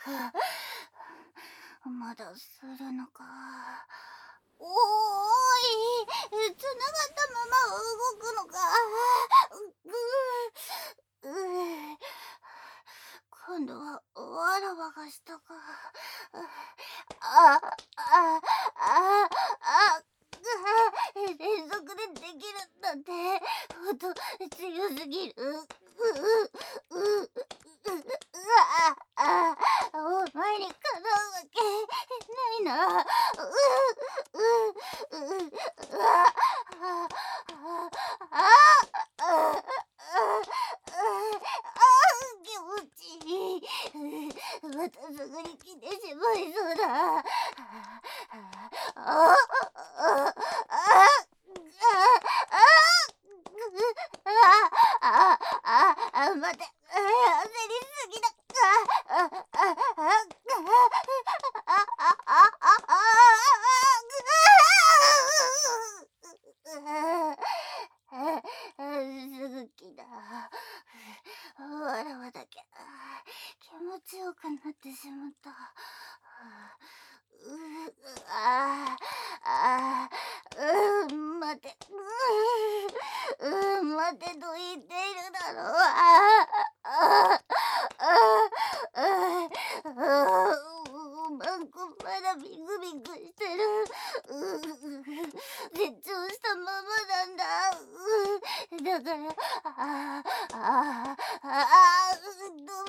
まだするのか。おーい、つながったまま動くのか。今度はわらわがしたか。ああああ連続でできるなんてほんと強すぎる。お前にかなうわけないな。気持ちいい。またすぐに来てしまいそうだ。待て、焦りすぎだ。すぐきだ。わらわだけ気持ちよくなってしまった。待て、待てと言っているだろう。まだビクビクしてる。絶頂したままなんだ。だから、止ま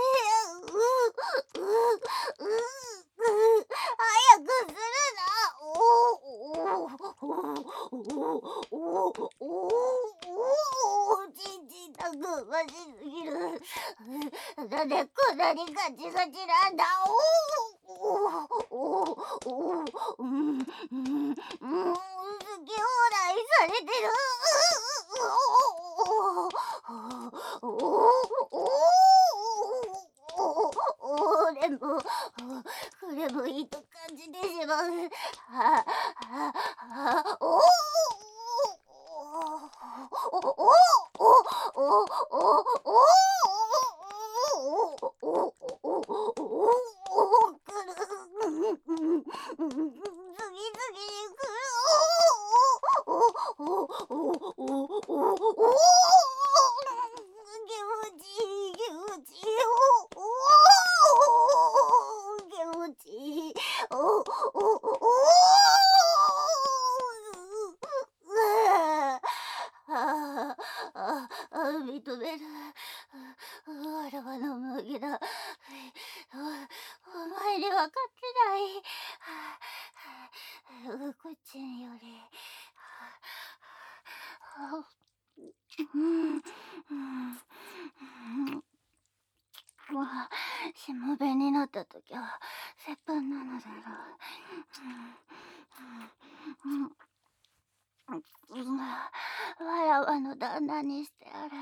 れ。早くするな。ちんちんたくましすぎる。なんでこんなにガチガチなんだ。好き放題されてる。これもいいと感じてしまう。認める。わらわの麦だ。お前に分かってない。こっちにより。しもべになったときは折半なのだろう。わらわの旦那にしてやる。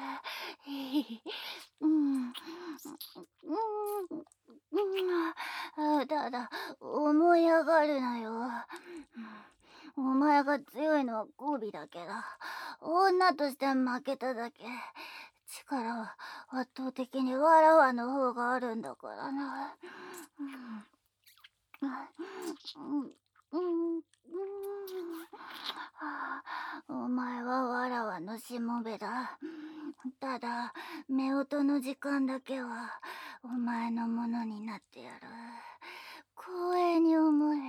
ただ思い上がるなよ。お前が強いのはゴビだけだ。女として負けただけ。力は圧倒的にわらわの方があるんだからな。お前はわらわのしもべだ。ただ夫婦の時間だけはお前のものになってやる。光栄に思え。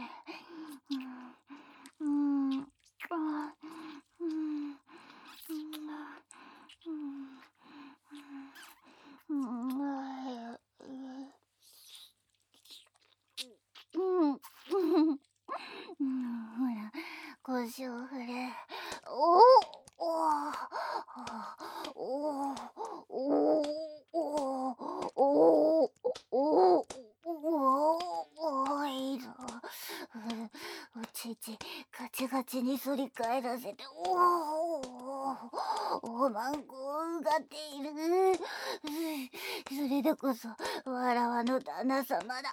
ほら、腰を振れ。いいぞ。おちいちガチガチに反り返らせて。おまんこをうがっている。それでこそわらわの旦那様だ。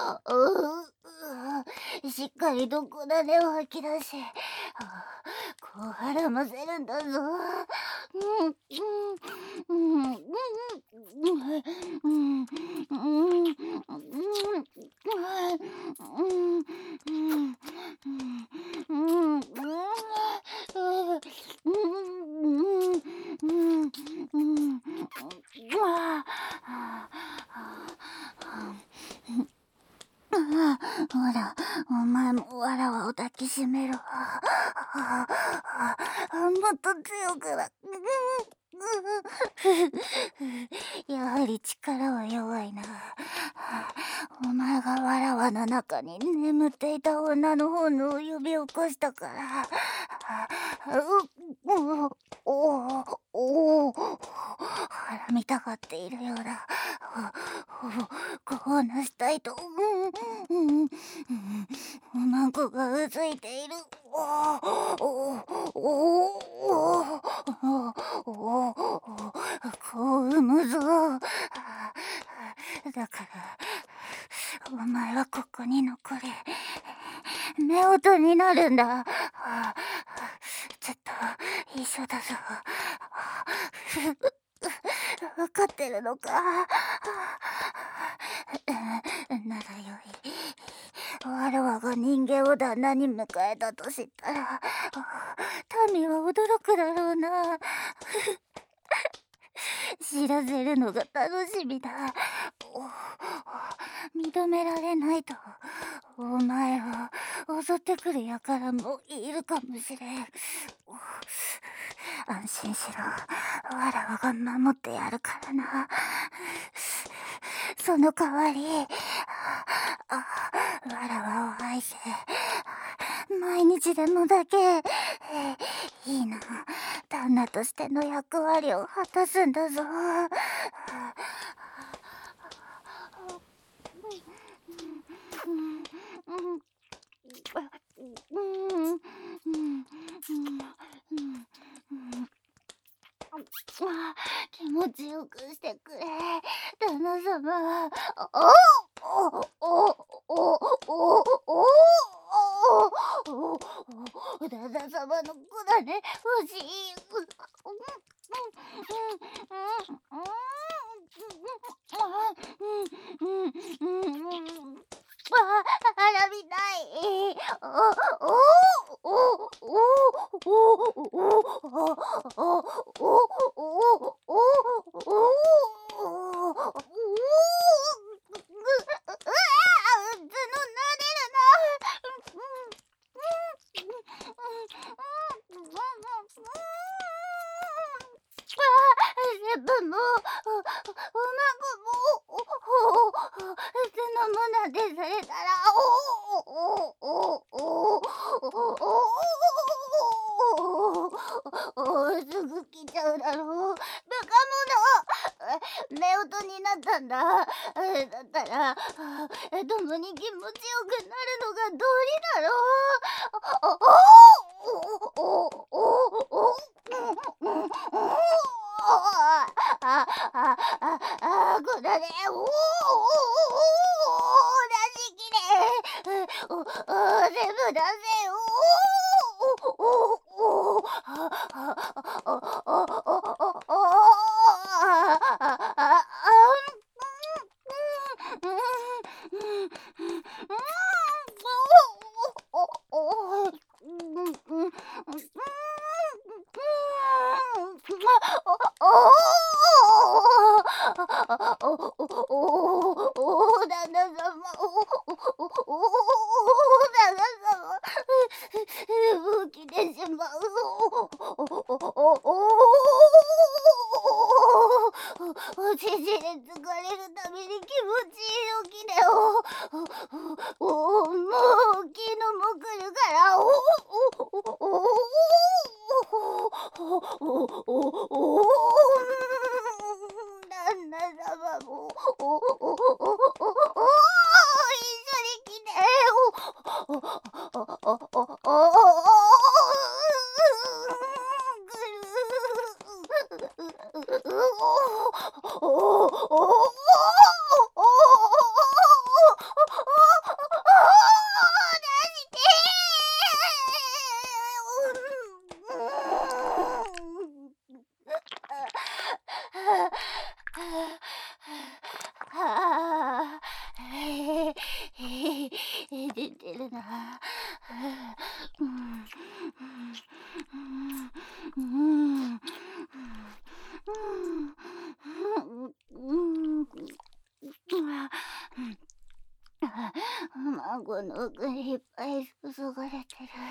しっかりと小種を吐き出し、 腹ませるんだぞ。ほら、お前もわらわを抱きしめろ。もっと強くだ。やはり力は弱いな。お前がわらわの中に眠っていた女の本能を呼び起こしたから。腹みたがっているようだ。こうなしたいと。おまんこがうずいている。こう産むぞ。だからお前はここに残れ。夫婦になるんだ。ちょっと一緒だぞ。分かってるのか。ならよい。わらわが人間を旦那に迎えたと知ったら民は驚くだろうな。知らせるのが楽しみだ。認められないとお前を襲ってくる輩もいるかもしれん。安心しろ。わらわが守ってやるからな。その代わりわらわを愛せ。毎日でもだけいいな。旦那としての役割を果たすんだぞ。気持ちよくしてくれ、旦那様。旦那様の子だね、欲しい。花火たい。セブンもおまごもそのもなんてされたらすぐ来ちゃうだろう。バカ者。夫婦になったんだ。だったら共に気持ちよくなるのが道理だろこだね。出しきれ。全部出せ。旦那様。旦那様。起きてしまう。お乳で疲れるたびに気持ちいい起きでもう気のも来るから旦那様も一緒に来て。 顎の奥にいっぱい注がれてる。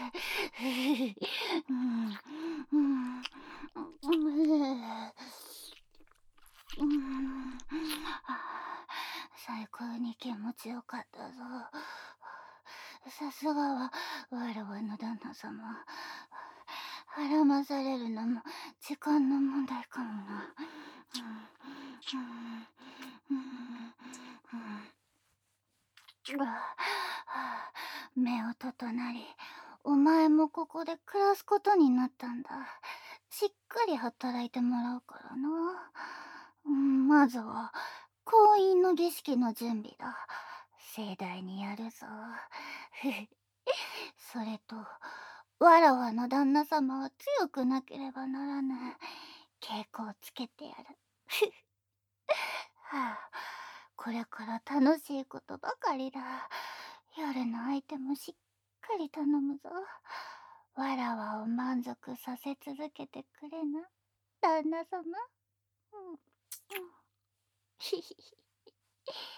うん、うん、うん、最高に気持ちよかったぞ。さすがはわらわの旦那様。孕まされるのも時間の問題かもな。うんうんうんうん目を整り、お前もここで暮らすことになったんだ。しっかり働いてもらうからな。まずは婚姻の儀式の準備だ。盛大にやるぞ。それと、わらわの旦那様は強くなければならぬ。稽古をつけてやる。はあ、これから楽しいことばかりだ。夜の相手もしっかり頼むぞ。わらわを満足させ続けてくれな、旦那様。うん、ひひひ。